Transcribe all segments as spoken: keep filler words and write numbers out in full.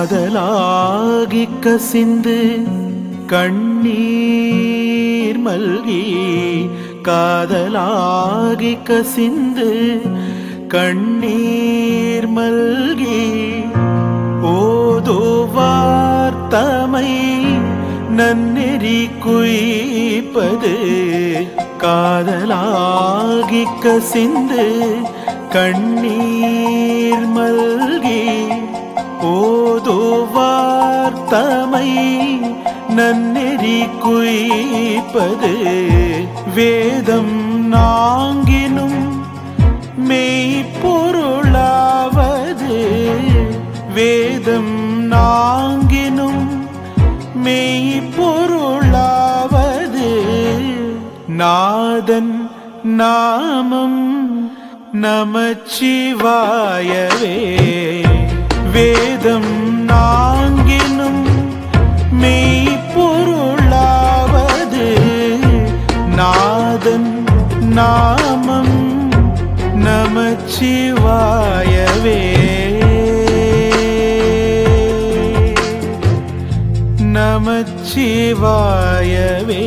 காதலாகி கசிந்து கண்ணீர் மல்கி காதலாகி கசிந்து கண்ணீர் மல்கி ஓதுவார் தமை நன்னெறி குய்ப்பது காதலாகி கசிந்து கண்ணீர் மல்கி ஓதுவார் தமை நன்னெறி குய்ப்பது வேதம் நாங்கினும் மெய்ப்பொருளாவது வேதம் நாங்கினும் மெய்ப்பொருளாவது நாதன் நாமம் நமச்சிவாயவே வேதம் நாங்கினும் மெய்ப்பொருளாவது நாதன் நாமம் நமச்சிவாயவே நமச்சிவாயவே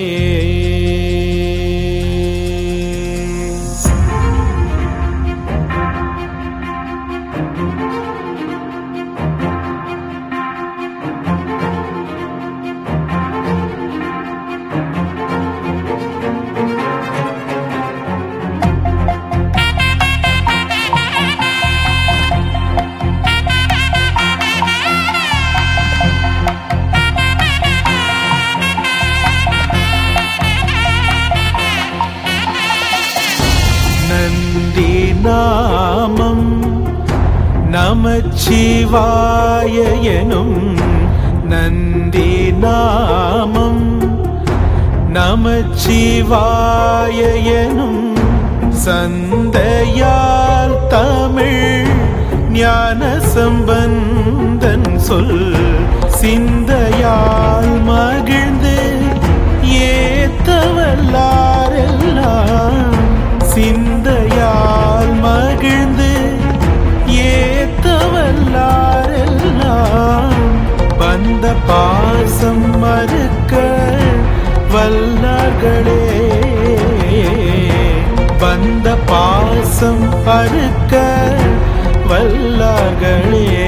நந்தி நாமம் நமச்சிவாய எனும் நந்தி நாமம் நமச்சிவாய எனும் சந்தையால் தமிழ் ஞான சம்பந்தன் சொல் சிந்தையால் மகிழ்ந்து ஏத்தவல்லாரெல்லாம் சிந்தையால் மகிழ்ந்து ஏத்தவல்லாரெல்லாம் வந்த பாசம் மறுக்க வல்லார்களே வந்த பாசம் அறுக்க வல்லார்களே